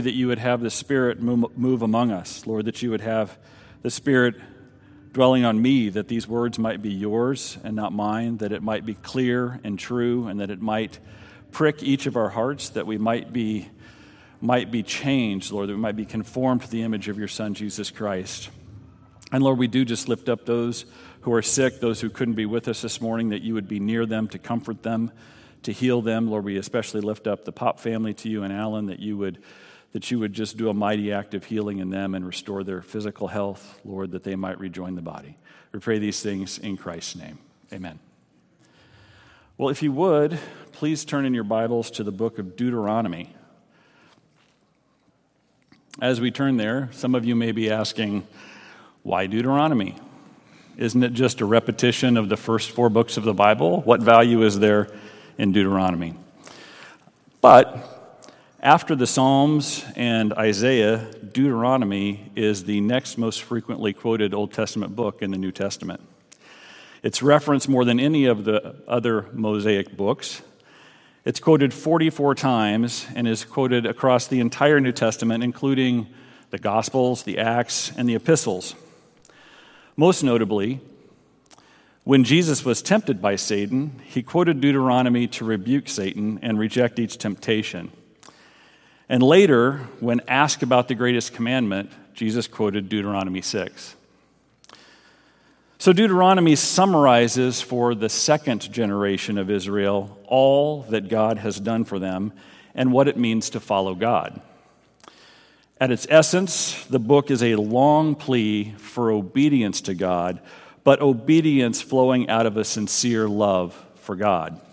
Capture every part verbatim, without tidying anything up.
that you would have the Spirit move among us, Lord, that you would have the Spirit dwelling on me, that these words might be yours and not mine, that it might be clear and true, and that it might prick each of our hearts, that we might be might be changed, Lord, that we might be conformed to the image of your Son, Jesus Christ. And Lord, we do just lift up those who are sick, those who couldn't be with us this morning, that you would be near them to comfort them, to heal them. Lord, we especially lift up the Pop family to you and Alan, that you would that you would just do a mighty act of healing in them and restore their physical health, Lord, that they might rejoin the body. We pray these things in Christ's name. Amen. Well, if you would, please turn in your Bibles to the book of Deuteronomy. As we turn there, some of you may be asking, why Deuteronomy? Isn't it just a repetition of the first four books of the Bible? What value is there in Deuteronomy? But after the Psalms and Isaiah, Deuteronomy is the next most frequently quoted Old Testament book in the New Testament. It's referenced more than any of the other Mosaic books. It's quoted forty-four times and is quoted across the entire New Testament, including the Gospels, the Acts, and the Epistles. Most notably, when Jesus was tempted by Satan, he quoted Deuteronomy to rebuke Satan and reject each temptation. And later, when asked about the greatest commandment, Jesus quoted Deuteronomy six. So Deuteronomy summarizes for the second generation of Israel all that God has done for them and what it means to follow God. At its essence, the book is a long plea for obedience to God, but obedience flowing out of a sincere love for God.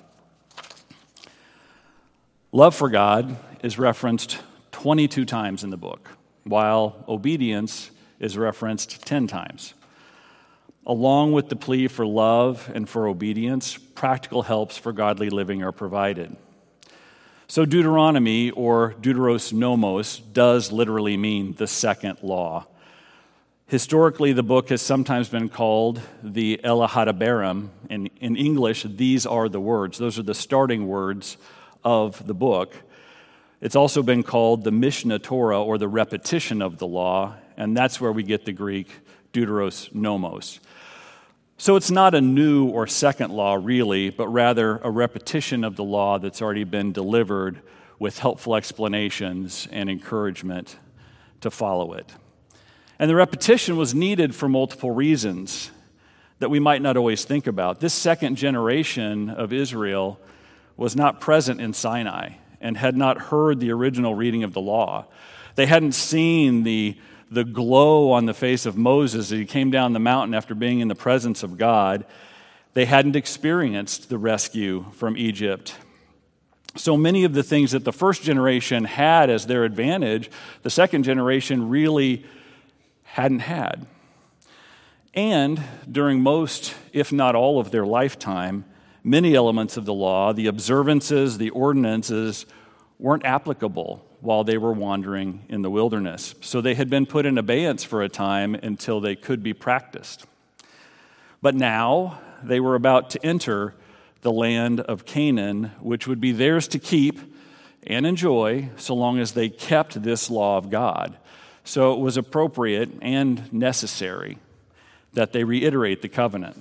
Love for God is referenced twenty-two times in the book, while obedience is referenced ten times. Along with the plea for love and for obedience, practical helps for godly living are provided. So Deuteronomy, or Deuteros Nomos, does literally mean the second law. Historically, the book has sometimes been called the Elahadaberim. In, in English, these are the words. Those are the starting words of the book. It's also been called the Mishnah Torah, or the repetition of the law, and that's where we get the Greek Deuteros Nomos. So it's not a new or second law, really, but rather a repetition of the law that's already been delivered with helpful explanations and encouragement to follow it. And the repetition was needed for multiple reasons that we might not always think about. This second generation of Israel was not present in Sinai and had not heard the original reading of the law. They hadn't seen the the glow on the face of Moses as he came down the mountain after being in the presence of God. They hadn't experienced the rescue from Egypt. So many of the things that the first generation had as their advantage, the second generation really hadn't had. And during most, if not all of their lifetime, many elements of the law, the observances, the ordinances, weren't applicable while they were wandering in the wilderness. So they had been put in abeyance for a time until they could be practiced. But now they were about to enter the land of Canaan, which would be theirs to keep and enjoy so long as they kept this law of God. So it was appropriate and necessary that they reiterate the covenant.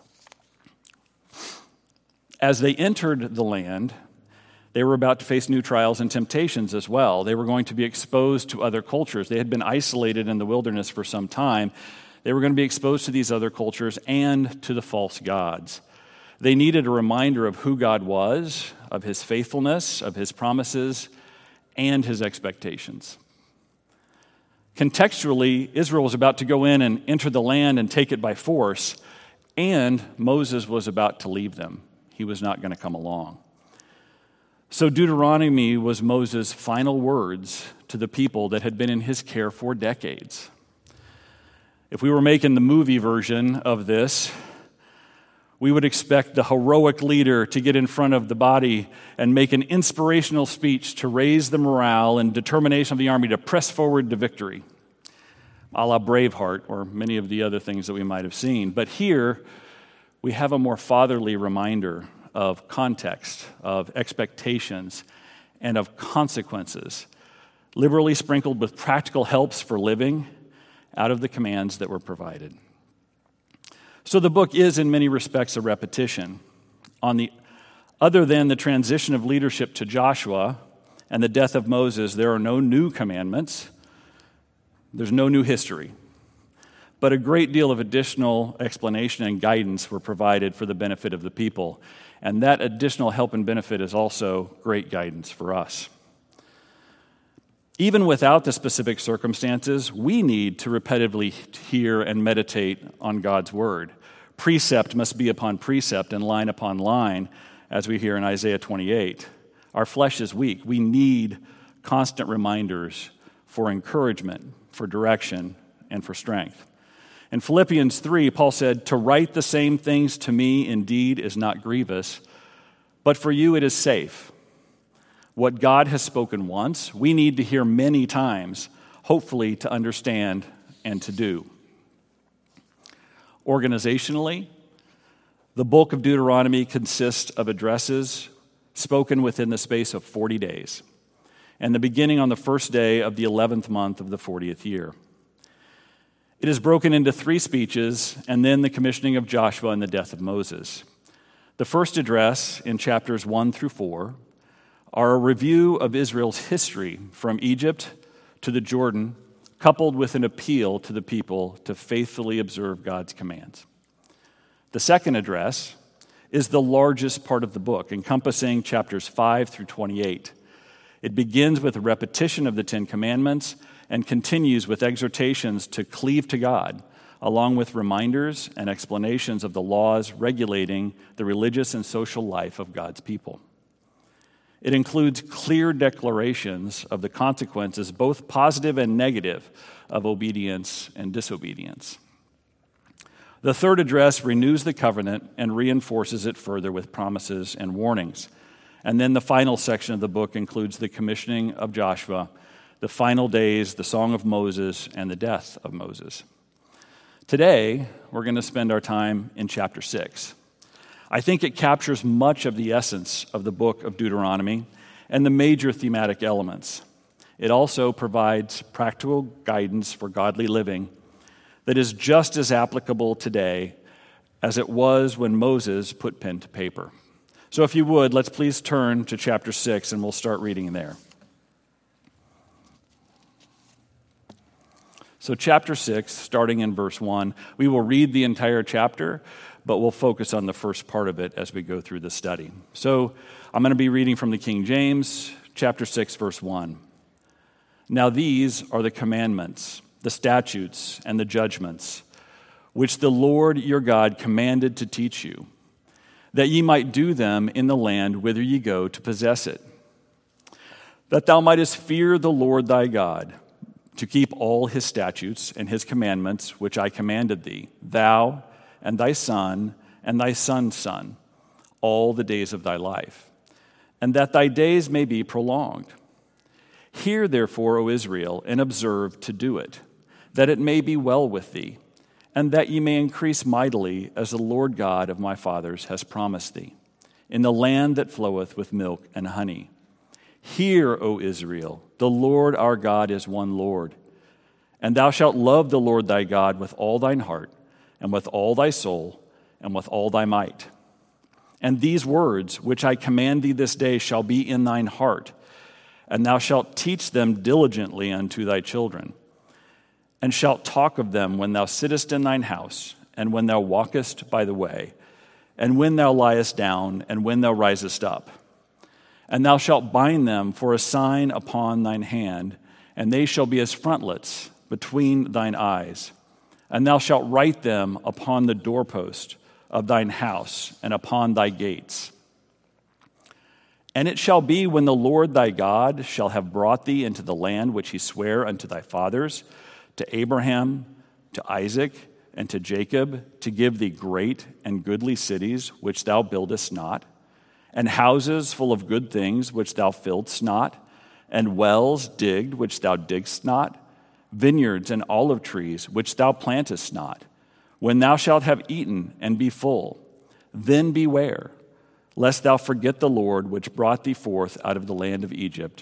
As they entered the land, they were about to face new trials and temptations as well. They were going to be exposed to other cultures. They had been isolated in the wilderness for some time. They were going to be exposed to these other cultures and to the false gods. They needed a reminder of who God was, of his faithfulness, of his promises, and his expectations. Contextually, Israel was about to go in and enter the land and take it by force, and Moses was about to leave them. He was not going to come along. So Deuteronomy was Moses' final words to the people that had been in his care for decades. If we were making the movie version of this, we would expect the heroic leader to get in front of the body and make an inspirational speech to raise the morale and determination of the army to press forward to victory, a la Braveheart or many of the other things that we might have seen. But here, we have a more fatherly reminder of context, of expectations, and of consequences liberally sprinkled with practical helps for living out of the commands that were provided. So the book is, in many respects, a repetition. On the other than the transition of leadership to Joshua and the death of Moses, there are no new commandments. There's no new history. But a great deal of additional explanation and guidance were provided for the benefit of the people. And that additional help and benefit is also great guidance for us. Even without the specific circumstances, we need to repetitively hear and meditate on God's word. Precept must be upon precept and line upon line, as we hear in Isaiah twenty-eight. Our flesh is weak. We need constant reminders for encouragement, for direction, and for strength. In Philippians three, Paul said, "To write the same things to me indeed is not grievous, but for you it is safe." What God has spoken once, we need to hear many times, hopefully to understand and to do. Organizationally, the book of Deuteronomy consists of addresses spoken within the space of forty days, and the beginning on the first day of the eleventh month of the fortieth year. It is broken into three speeches, and then the commissioning of Joshua and the death of Moses. The first address, in chapters one through four, are a review of Israel's history from Egypt to the Jordan, coupled with an appeal to the people to faithfully observe God's commands. The second address is the largest part of the book, encompassing chapters five through twenty-eight. It begins with a repetition of the Ten Commandments and continues with exhortations to cleave to God, along with reminders and explanations of the laws regulating the religious and social life of God's people. It includes clear declarations of the consequences, both positive and negative, of obedience and disobedience. The third address renews the covenant and reinforces it further with promises and warnings. And then the final section of the book includes the commissioning of Joshua, the final days, the song of Moses, and the death of Moses. Today, we're going to spend our time in chapter six. I think it captures much of the essence of the book of Deuteronomy and the major thematic elements. It also provides practical guidance for godly living that is just as applicable today as it was when Moses put pen to paper. So if you would, let's please turn to chapter six and we'll start reading there. So chapter six, starting in verse one, we will read the entire chapter, but we'll focus on the first part of it as we go through the study. So I'm going to be reading from the King James, chapter six, verse one. Now these are the commandments, the statutes, and the judgments, which the Lord your God commanded to teach you, that ye might do them in the land whither ye go to possess it, that thou mightest fear the Lord thy God, to keep all his statutes and his commandments which I commanded thee, thou and thy son and thy son's son, all the days of thy life, and that thy days may be prolonged. Hear therefore, O Israel, and observe to do it, that it may be well with thee, and that ye may increase mightily, as the Lord God of my fathers has promised thee, in the land that floweth with milk and honey. Hear, O Israel, the Lord our God is one Lord, and thou shalt love the Lord thy God with all thine heart, and with all thy soul, and with all thy might. And these words which I command thee this day shall be in thine heart, and thou shalt teach them diligently unto thy children, and shalt talk of them when thou sittest in thine house, and when thou walkest by the way, and when thou liest down, and when thou risest up. And thou shalt bind them for a sign upon thine hand, and they shall be as frontlets between thine eyes. And thou shalt write them upon the doorpost of thine house and upon thy gates. And it shall be when the Lord thy God shall have brought thee into the land which he sware unto thy fathers, to Abraham, to Isaac, and to Jacob, to give thee great and goodly cities which thou buildest not, and houses full of good things which thou filledst not, and wells digged which thou diggedst not, vineyards and olive trees which thou plantest not. When thou shalt have eaten and be full, then beware, lest thou forget the Lord which brought thee forth out of the land of Egypt,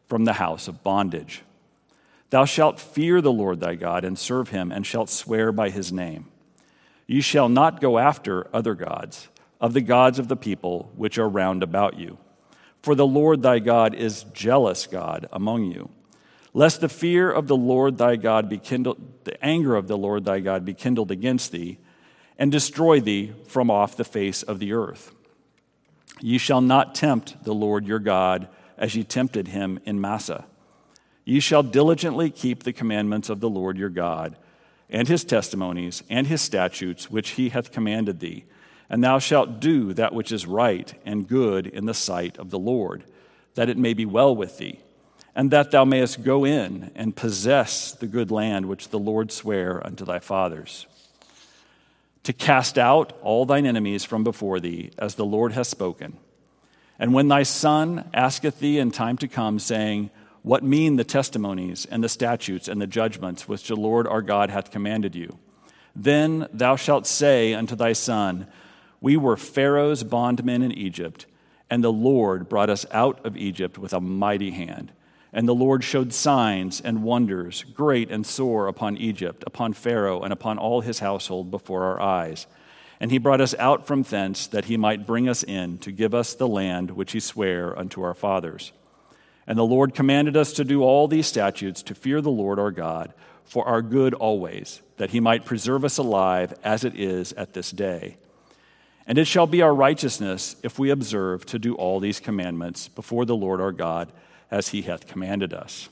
from the house of bondage. Thou shalt fear the Lord thy God and serve him, and shalt swear by his name. Ye shall not go after other gods, of the gods of the people which are round about you. For the Lord thy God is jealous God among you. Lest the fear of the Lord thy God be kindled, the anger of the Lord thy God be kindled against thee, and destroy thee from off the face of the earth. Ye shall not tempt the Lord your God as ye tempted him in Massah. Ye shall diligently keep the commandments of the Lord your God, and his testimonies, and his statutes, which he hath commanded thee. And thou shalt do that which is right and good in the sight of the Lord, that it may be well with thee, and that thou mayest go in and possess the good land which the Lord sware unto thy fathers, to cast out all thine enemies from before thee, as the Lord hath spoken. And when thy son asketh thee in time to come, saying, What mean the testimonies and the statutes and the judgments which the Lord our God hath commanded you? Then thou shalt say unto thy son, We were Pharaoh's bondmen in Egypt, and the Lord brought us out of Egypt with a mighty hand. And the Lord showed signs and wonders, great and sore, upon Egypt, upon Pharaoh, and upon all his household before our eyes. And he brought us out from thence, that he might bring us in, to give us the land which he sware unto our fathers. And the Lord commanded us to do all these statutes, to fear the Lord our God, for our good always, that he might preserve us alive, as it is at this day. And it shall be our righteousness, if we observe to do all these commandments before the Lord our God, as he hath commanded us.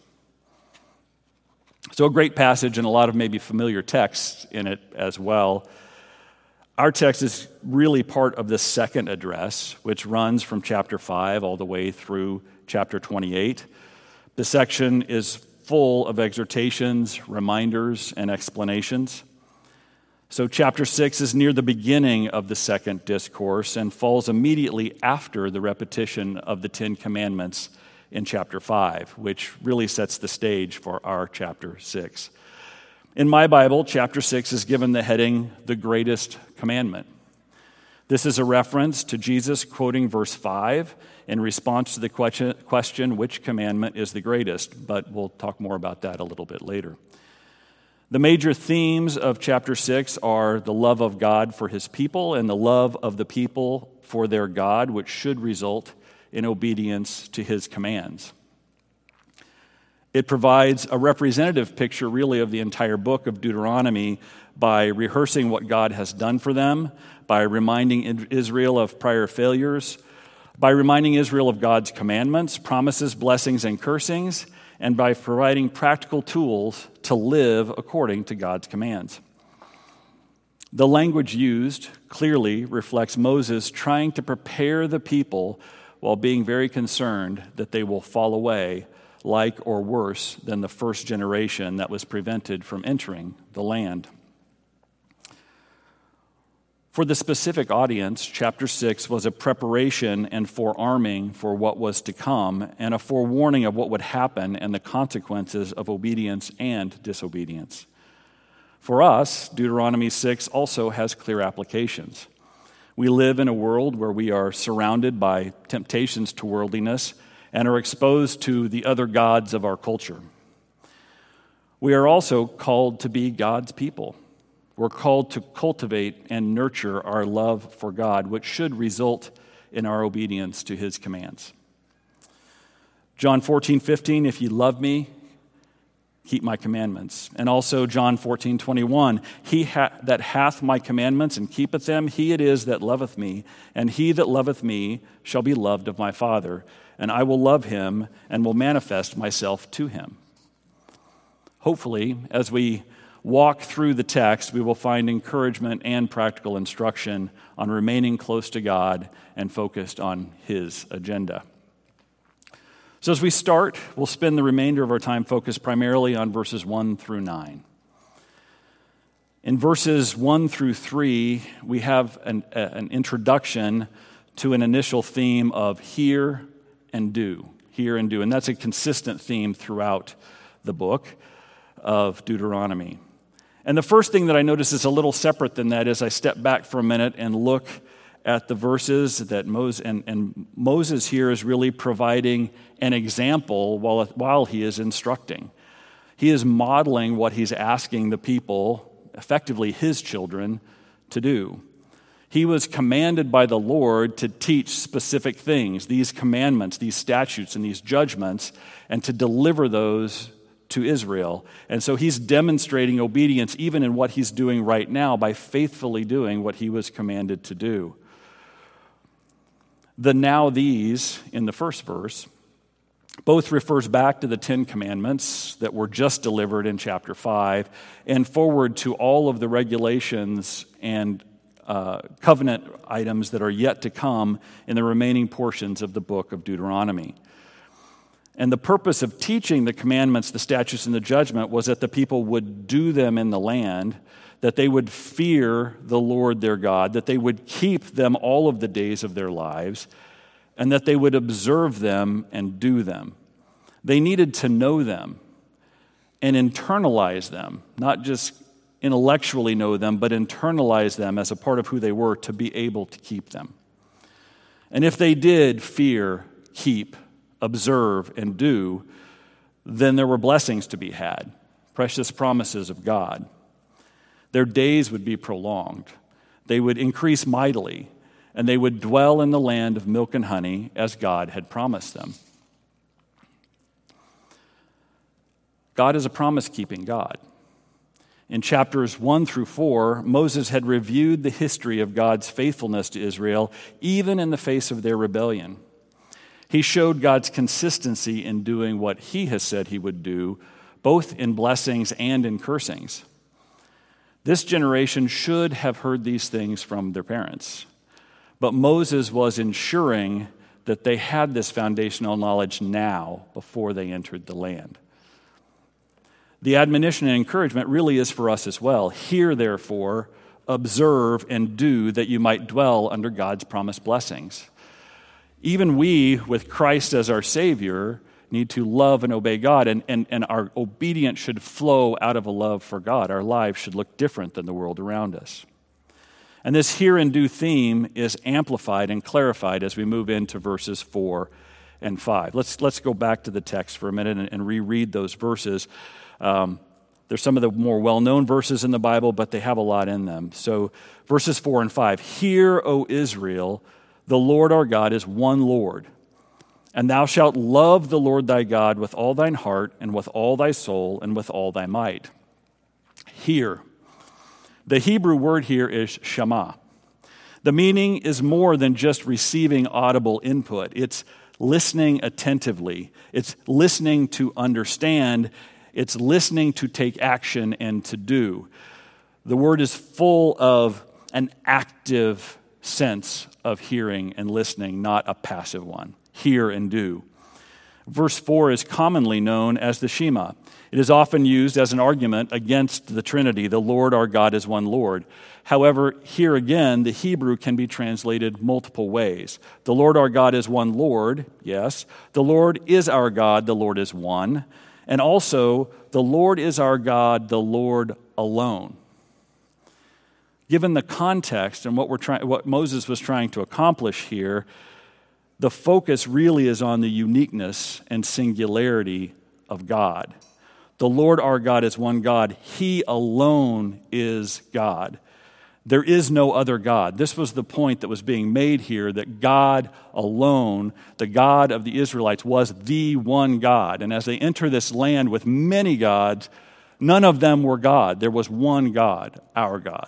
So a great passage, and a lot of maybe familiar texts in it as well. Our text is really part of the second address, which runs from chapter five all the way through chapter twenty-eight. The section is full of exhortations, reminders, and explanations. So chapter six is near the beginning of the second discourse and falls immediately after the repetition of the Ten Commandments in chapter five, which really sets the stage for our chapter six. In my Bible, chapter six is given the heading, The Greatest Commandment. This is a reference to Jesus quoting verse five in response to the question, which commandment is the greatest? But we'll talk more about that a little bit later. The major themes of chapter six are the love of God for his people and the love of the people for their God, which should result in obedience to his commands. It provides a representative picture, really, of the entire book of Deuteronomy by rehearsing what God has done for them, by reminding Israel of prior failures, by reminding Israel of God's commandments, promises, blessings, and cursings, and by providing practical tools to live according to God's commands. The language used clearly reflects Moses trying to prepare the people while being very concerned that they will fall away like or worse than the first generation that was prevented from entering the land. For the specific audience, chapter six was a preparation and forearming for what was to come and a forewarning of what would happen and the consequences of obedience and disobedience. For us, Deuteronomy six also has clear applications. We live in a world where we are surrounded by temptations to worldliness and are exposed to the other gods of our culture. We are also called to be God's people. We're called to cultivate and nurture our love for God, which should result in our obedience to his commands. John fourteen fifteen, if ye love me, keep my commandments. And also John fourteen twenty-one, he ha- that hath my commandments and keepeth them, he it is that loveth me, and he that loveth me shall be loved of my Father, and I will love him and will manifest myself to him. Hopefully, as we walk through the text, we will find encouragement and practical instruction on remaining close to God and focused on his agenda. So as we start, we'll spend the remainder of our time focused primarily on verses one through nine. In verses one through three, we have an, an introduction to an initial theme of hear and do, hear and do. And that's a consistent theme throughout the book of Deuteronomy. And the first thing that I notice is a little separate than that is I step back for a minute and look at the verses that Moses, and, and Moses here is really providing an example while, while he is instructing. He is modeling what he's asking the people, effectively his children, to do. He was commanded by the Lord to teach specific things, these commandments, these statutes, and these judgments, and to deliver those to Israel. And so he's demonstrating obedience even in what he's doing right now by faithfully doing what he was commanded to do. The now these in the first verse both refers back to the Ten Commandments that were just delivered in chapter five and forward to all of the regulations and uh, covenant items that are yet to come in the remaining portions of the book of Deuteronomy. And the purpose of teaching the commandments, the statutes, and the judgment was that the people would do them in the land, that they would fear the Lord their God, that they would keep them all of the days of their lives, and that they would observe them and do them. They needed to know them and internalize them, not just intellectually know them, but internalize them as a part of who they were to be able to keep them. And if they did fear, keep, observe, and do, then there were blessings to be had, precious promises of God. Their days would be prolonged. They would increase mightily, and they would dwell in the land of milk and honey as God had promised them. God is a promise-keeping God. In chapters one through four, Moses had reviewed the history of God's faithfulness to Israel, even in the face of their rebellion. He showed God's consistency in doing what he has said he would do, both in blessings and in cursings. This generation should have heard these things from their parents, but Moses was ensuring that they had this foundational knowledge now before they entered the land. The admonition and encouragement really is for us as well. Hear, therefore, observe, and do, that you might dwell under God's promised blessings. Even we, with Christ as our Savior, need to love and obey God, and, and, and our obedience should flow out of a love for God. Our lives should look different than the world around us. And this hear and do theme is amplified and clarified as we move into verses four and five. Let's, let's go back to the text for a minute and, and reread those verses. Um, There's some of the more well-known verses in the Bible, but they have a lot in them. So verses four and five, Hear, O Israel, the Lord our God is one Lord, and thou shalt love the Lord thy God with all thine heart and with all thy soul and with all thy might. Hear. The Hebrew word here is shema. The meaning is more than just receiving audible input. It's listening attentively. It's listening to understand. It's listening to take action and to do. The word is full of an active sense of hearing and listening, not a passive one. Hear and do. Verse four is commonly known as the Shema. It is often used as an argument against the Trinity. The Lord our God is one Lord. However, here again, the Hebrew can be translated multiple ways. The Lord our God is one Lord, yes. The Lord is our God, the Lord is one. And also, the Lord is our God, the Lord alone. Given the context and what we're trying, what Moses was trying to accomplish here, the focus really is on the uniqueness and singularity of God. The Lord our God is one God. He alone is God. There is no other God. This was the point that was being made here, that God alone, the God of the Israelites, was the one God. And as they enter this land with many gods, none of them were God. There was one God, our God.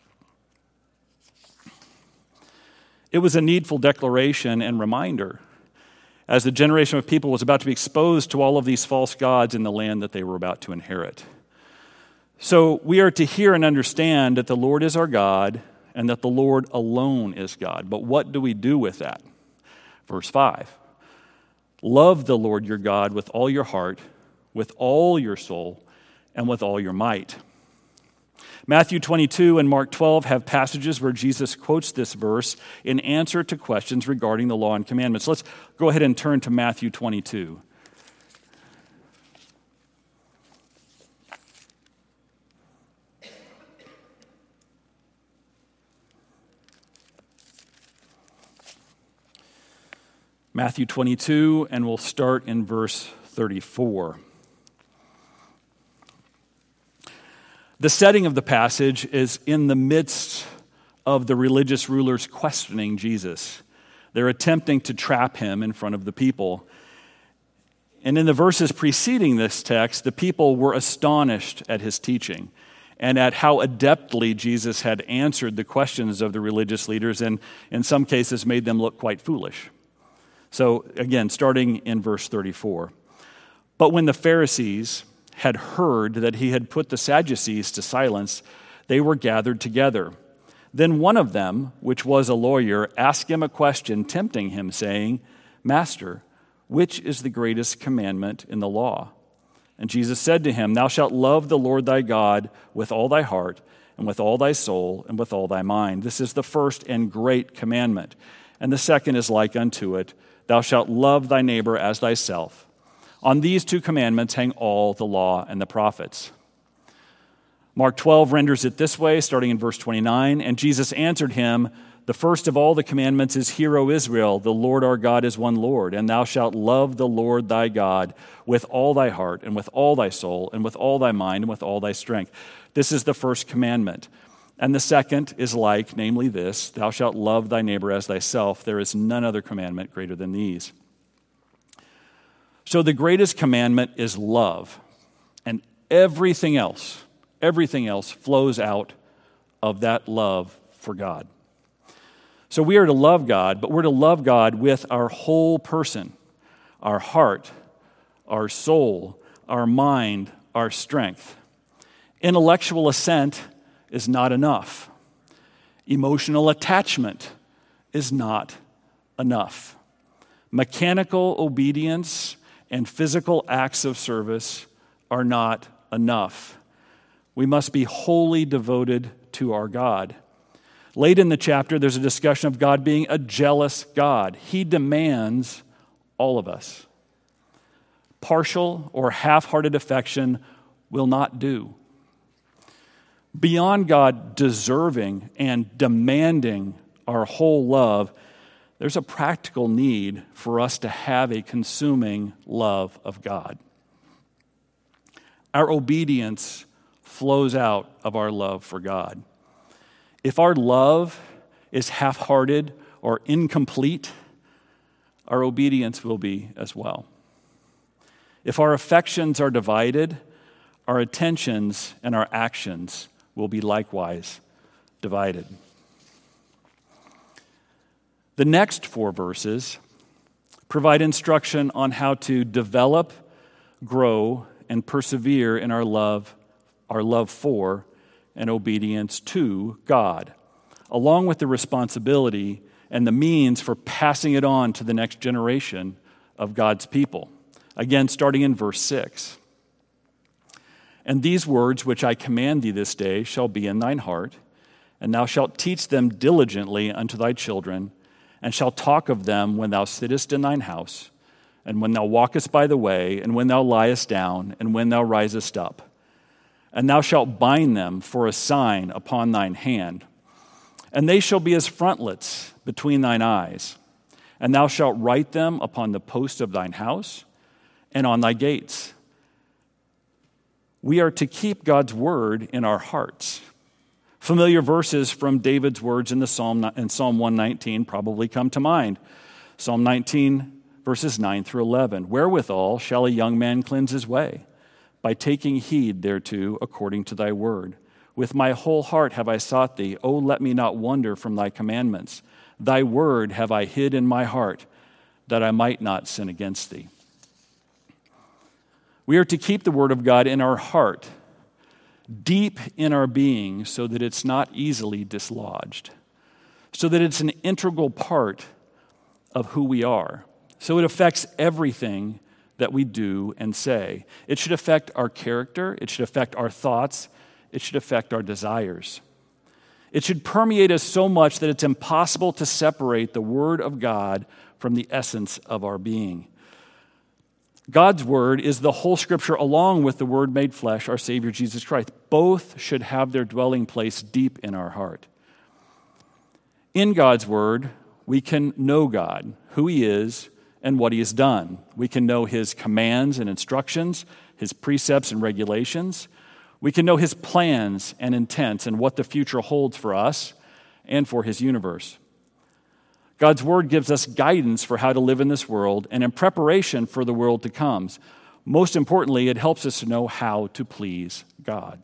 It was a needful declaration and reminder as the generation of people was about to be exposed to all of these false gods in the land that they were about to inherit. So we are to hear and understand that the Lord is our God and that the Lord alone is God. But what do we do with that? Verse five, love the Lord your God with all your heart, with all your soul, and with all your might. Matthew twenty-two and Mark twelve have passages where Jesus quotes this verse in answer to questions regarding the law and commandments. Let's go ahead and turn to Matthew twenty-two. Matthew twenty-two, and we'll start in verse thirty-four. The setting of the passage is in the midst of the religious rulers questioning Jesus. They're attempting to trap him in front of the people. And in the verses preceding this text, the people were astonished at his teaching and at how adeptly Jesus had answered the questions of the religious leaders, and in some cases made them look quite foolish. So again, starting in verse thirty-four. But when the Pharisees had heard that he had put the Sadducees to silence, they were gathered together. Then one of them, which was a lawyer, asked him a question, tempting him, saying, Master, which is the greatest commandment in the law? And Jesus said to him, Thou shalt love the Lord thy God with all thy heart, and with all thy soul, and with all thy mind. This is the first and great commandment. And the second is like unto it, Thou shalt love thy neighbor as thyself. On these two commandments hang all the law and the prophets. Mark twelve renders it this way, starting in verse twenty-nine. And Jesus answered him, The first of all the commandments is, Hear, O Israel, the Lord our God is one Lord, and thou shalt love the Lord thy God with all thy heart, and with all thy soul, and with all thy mind, and with all thy strength. This is the first commandment. And the second is like, namely this, Thou shalt love thy neighbor as thyself. There is none other commandment greater than these. So the greatest commandment is love, and everything else, everything else flows out of that love for God. So we are to love God, but we're to love God with our whole person, our heart, our soul, our mind, our strength. Intellectual assent is not enough. Emotional attachment is not enough. Mechanical obedience and physical acts of service are not enough. We must be wholly devoted to our God. Late in the chapter, there's a discussion of God being a jealous God. He demands all of us. Partial or half-hearted affection will not do. Beyond God deserving and demanding our whole love, there's a practical need for us to have a consuming love of God. Our obedience flows out of our love for God. If our love is half-hearted or incomplete, our obedience will be as well. If our affections are divided, our attentions and our actions will be likewise divided. The next four verses provide instruction on how to develop, grow, and persevere in our love, our love for, and obedience to God, along with the responsibility and the means for passing it on to the next generation of God's people. Again, starting in verse six. And these words which I command thee this day shall be in thine heart, and thou shalt teach them diligently unto thy children, and shalt talk of them when thou sittest in thine house, and when thou walkest by the way, and when thou liest down, and when thou risest up. And thou shalt bind them for a sign upon thine hand, and they shall be as frontlets between thine eyes. And thou shalt write them upon the posts of thine house and on thy gates. We are to keep God's word in our hearts. Familiar verses from David's words in the Psalm in Psalm one nineteen probably come to mind. Psalm nineteen, verses nine through eleven. Wherewithal shall a young man cleanse his way? By taking heed thereto according to thy word. With my whole heart have I sought thee. O let me not wander from thy commandments. Thy word have I hid in my heart, that I might not sin against thee. We are to keep the word of God in our heart, deep in our being, so that it's not easily dislodged, so that it's an integral part of who we are, so it affects everything that we do and say. It should affect our character, it should affect our thoughts, it should affect our desires. It should permeate us so much that it's impossible to separate the word of God from the essence of our being. God's word is the whole scripture along with the word made flesh, our Savior Jesus Christ. Both should have their dwelling place deep in our heart. In God's word, we can know God, who he is, and what he has done. We can know his commands and instructions, his precepts and regulations. We can know his plans and intents and what the future holds for us and for his universe. God's word gives us guidance for how to live in this world and in preparation for the world to come. Most importantly, it helps us to know how to please God.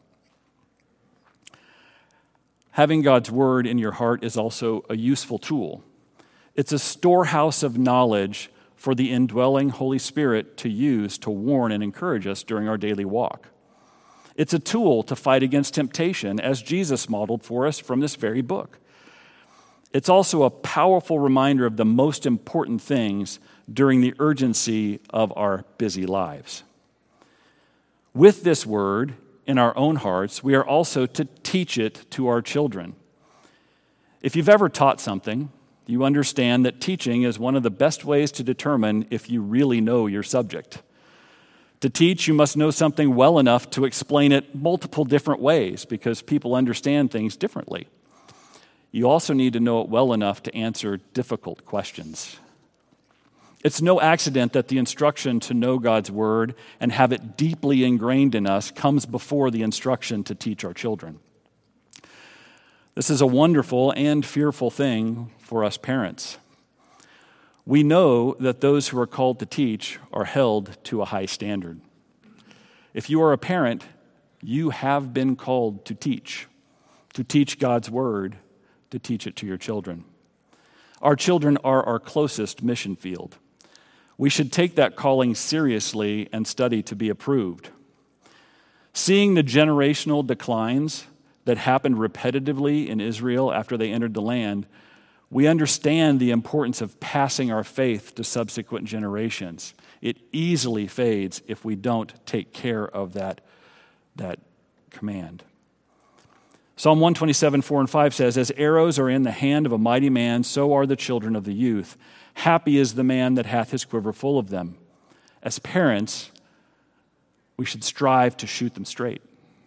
Having God's word in your heart is also a useful tool. It's a storehouse of knowledge for the indwelling Holy Spirit to use to warn and encourage us during our daily walk. It's a tool to fight against temptation, as Jesus modeled for us from this very book. It's also a powerful reminder of the most important things during the urgency of our busy lives. With this word in our own hearts, we are also to teach it to our children. If you've ever taught something, you understand that teaching is one of the best ways to determine if you really know your subject. To teach, you must know something well enough to explain it multiple different ways because people understand things differently. You also need to know it well enough to answer difficult questions. It's no accident that the instruction to know God's word and have it deeply ingrained in us comes before the instruction to teach our children. This is a wonderful and fearful thing for us parents. We know that those who are called to teach are held to a high standard. If you are a parent, you have been called to teach, to teach God's word, to teach it to your children. Our children are our closest mission field. We should take that calling seriously and study to be approved. Seeing the generational declines that happened repetitively in Israel after they entered the land, we understand the importance of passing our faith to subsequent generations. It easily fades if we don't take care of that, that command. Psalm one twenty-seven, four and five says, "As arrows are in the hand of a mighty man, so are the children of the youth. Happy is the man that hath his quiver full of them." As parents, we should strive to shoot them straight.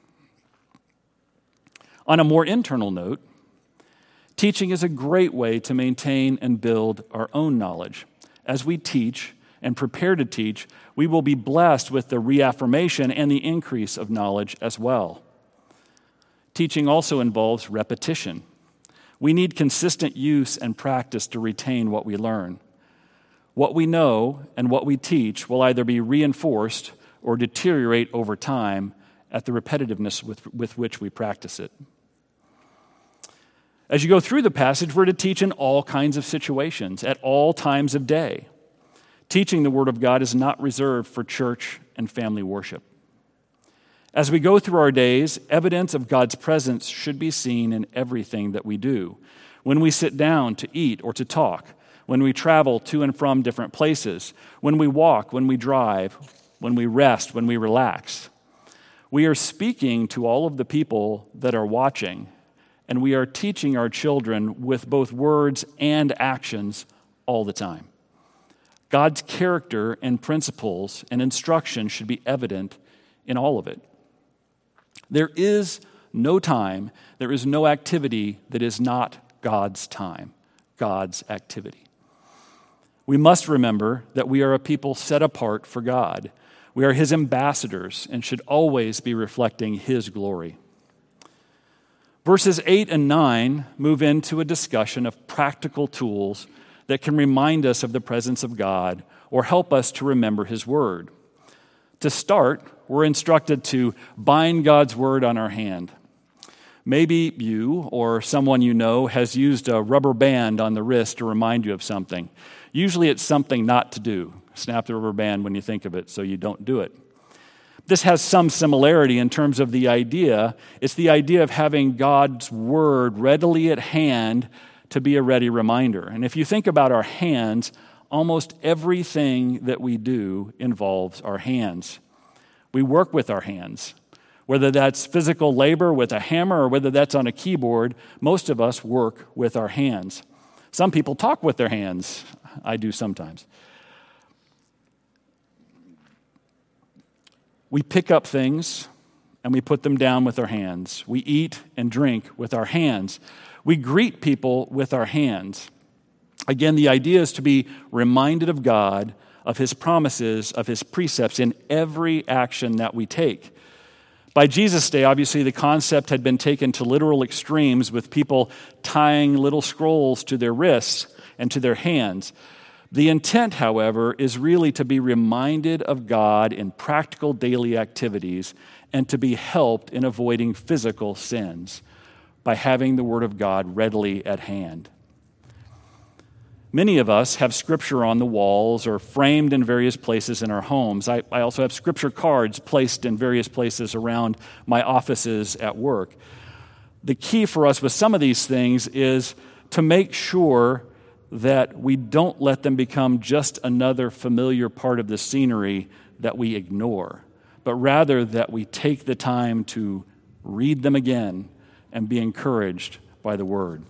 On a more internal note, teaching is a great way to maintain and build our own knowledge. As we teach and prepare to teach, we will be blessed with the reaffirmation and the increase of knowledge as well. Teaching also involves repetition. We need consistent use and practice to retain what we learn. What we know and what we teach will either be reinforced or deteriorate over time at the repetitiveness with, with which we practice it. As you go through the passage, we're to teach in all kinds of situations, at all times of day. Teaching the Word of God is not reserved for church and family worship. As we go through our days, evidence of God's presence should be seen in everything that we do. When we sit down to eat or to talk, when we travel to and from different places, when we walk, when we drive, when we rest, when we relax. We are speaking to all of the people that are watching, and we are teaching our children with both words and actions all the time. God's character and principles and instruction should be evident in all of it. There is no time, there is no activity that is not God's time, God's activity. We must remember that we are a people set apart for God. We are His ambassadors and should always be reflecting His glory. Verses eight and nine move into a discussion of practical tools that can remind us of the presence of God or help us to remember His word. To start, we're instructed to bind God's word on our hand. Maybe you or someone you know has used a rubber band on the wrist to remind you of something. Usually it's something not to do. Snap the rubber band when you think of it so you don't do it. This has some similarity in terms of the idea. It's the idea of having God's word readily at hand to be a ready reminder. And if you think about our hands, almost everything that we do involves our hands. We work with our hands. Whether that's physical labor with a hammer or whether that's on a keyboard, most of us work with our hands. Some people talk with their hands. I do sometimes. We pick up things and we put them down with our hands. We eat and drink with our hands. We greet people with our hands. Again, the idea is to be reminded of God, of his promises, of his precepts in every action that we take. By Jesus' day, obviously, the concept had been taken to literal extremes, with people tying little scrolls to their wrists and to their hands. The intent, however, is really to be reminded of God in practical daily activities and to be helped in avoiding physical sins by having the Word of God readily at hand. Many of us have Scripture on the walls or framed in various places in our homes. I, I also have Scripture cards placed in various places around my offices at work. The key for us with some of these things is to make sure that we don't let them become just another familiar part of the scenery that we ignore, but rather that we take the time to read them again and be encouraged by the Word.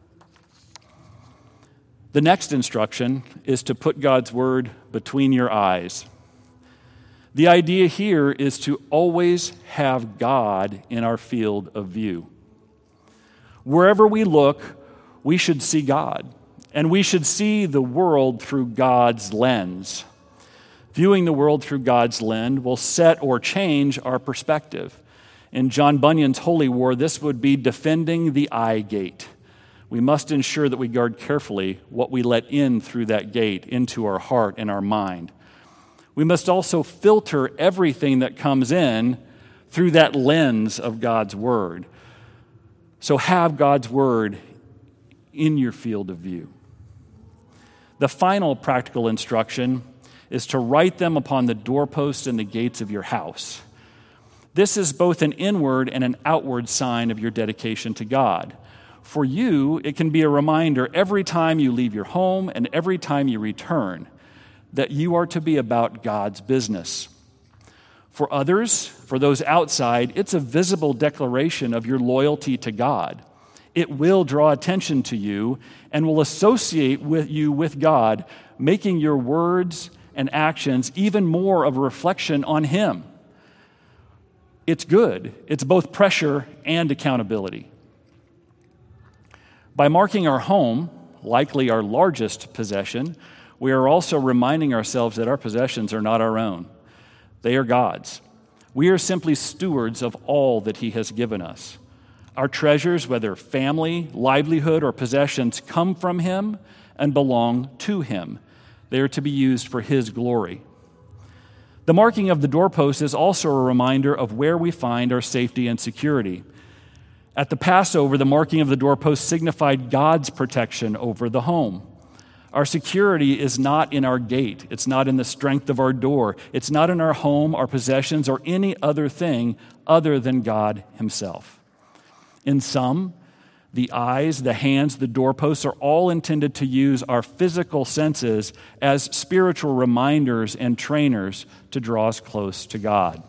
The next instruction is to put God's Word between your eyes. The idea here is to always have God in our field of view. Wherever we look, we should see God, and we should see the world through God's lens. Viewing the world through God's lens will set or change our perspective. In John Bunyan's Holy War, this would be defending the eye gate. We must ensure that we guard carefully what we let in through that gate into our heart and our mind. We must also filter everything that comes in through that lens of God's Word. So have God's Word in your field of view. The final practical instruction is to write them upon the doorposts and the gates of your house. This is both an inward and an outward sign of your dedication to God. For you, it can be a reminder every time you leave your home and every time you return that you are to be about God's business. For others, for those outside, it's a visible declaration of your loyalty to God. It will draw attention to you and will associate with you with God, making your words and actions even more of a reflection on Him. It's good. It's both pressure and accountability. By marking our home, likely our largest possession, we are also reminding ourselves that our possessions are not our own. They are God's. We are simply stewards of all that He has given us. Our treasures, whether family, livelihood, or possessions, come from Him and belong to Him. They are to be used for His glory. The marking of the doorpost is also a reminder of where we find our safety and security. At the Passover, the marking of the doorpost signified God's protection over the home. Our security is not in our gate. It's not in the strength of our door. It's not in our home, our possessions, or any other thing other than God Himself. In sum, the eyes, the hands, the doorposts are all intended to use our physical senses as spiritual reminders and trainers to draw us close to God.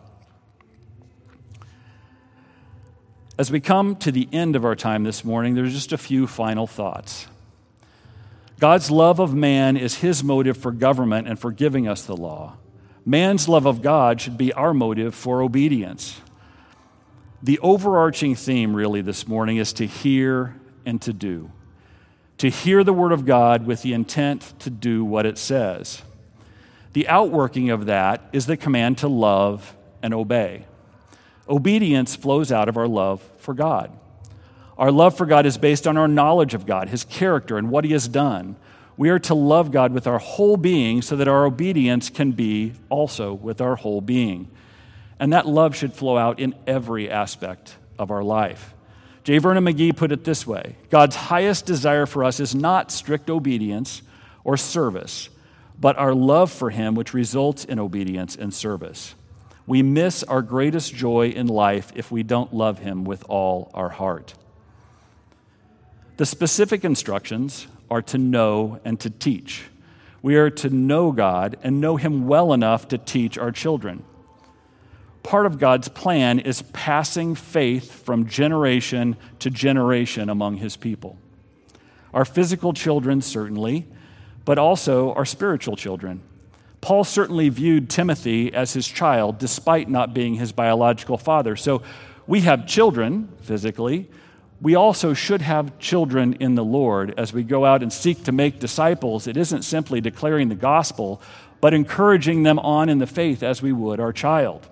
As we come to the end of our time this morning, there's just a few final thoughts. God's love of man is His motive for government and for giving us the law. Man's love of God should be our motive for obedience. The overarching theme really this morning is to hear and to do. To hear the Word of God with the intent to do what it says. The outworking of that is the command to love and obey. Obedience flows out of our love for God. Our love for God is based on our knowledge of God, His character, and what He has done. We are to love God with our whole being so that our obedience can be also with our whole being. And that love should flow out in every aspect of our life. J. Vernon McGee put it this way: God's highest desire for us is not strict obedience or service, but our love for Him, which results in obedience and service. We miss our greatest joy in life if we don't love Him with all our heart. The specific instructions are to know and to teach. We are to know God and know Him well enough to teach our children. Part of God's plan is passing faith from generation to generation among His people. Our physical children, certainly, but also our spiritual children. Paul certainly viewed Timothy as his child, despite not being his biological father. So we have children, physically, we also should have children in the Lord as we go out and seek to make disciples. It isn't simply declaring the gospel, but encouraging them on in the faith as we would our child.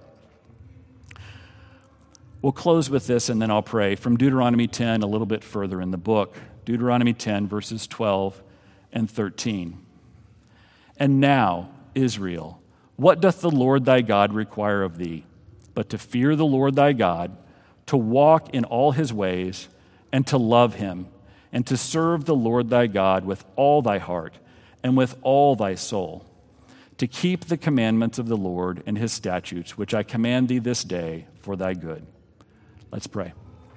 We'll close with this and then I'll pray from Deuteronomy ten, a little bit further in the book. Deuteronomy ten, verses twelve and thirteen. And now, Israel, what doth the Lord thy God require of thee, but to fear the Lord thy God, to walk in all his ways, and to love him, and to serve the Lord thy God with all thy heart and with all thy soul, to keep the commandments of the Lord and his statutes, which I command thee this day for thy good. Let's pray.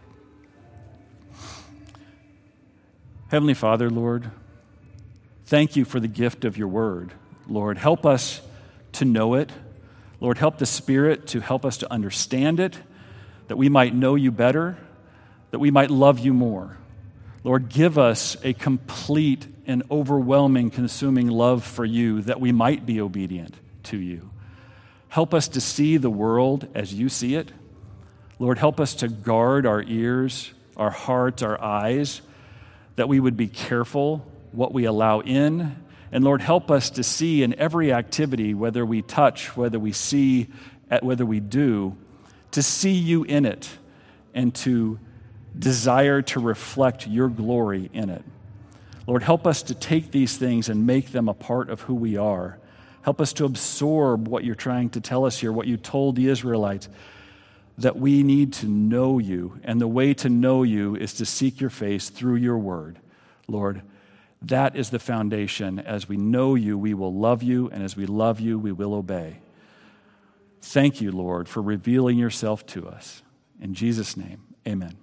Heavenly Father, Lord, thank you for the gift of your word. Lord, help us to know it. Lord, help the Spirit to help us to understand it, that we might know you better, that we might love you more. Lord, give us a complete and overwhelming, consuming love for you, that we might be obedient to you. Help us to see the world as you see it. Lord, help us to guard our ears, our hearts, our eyes, that we would be careful what we allow in. And Lord, help us to see in every activity, whether we touch, whether we see, whether we do, to see you in it and to desire to reflect your glory in it. Lord, help us to take these things and make them a part of who we are. Help us to absorb what you're trying to tell us here, what you told the Israelites, that we need to know you, and the way to know you is to seek your face through your word. Lord, that is the foundation. As we know you, we will love you, and as we love you, we will obey. Thank you, Lord, for revealing yourself to us. In Jesus' name, amen.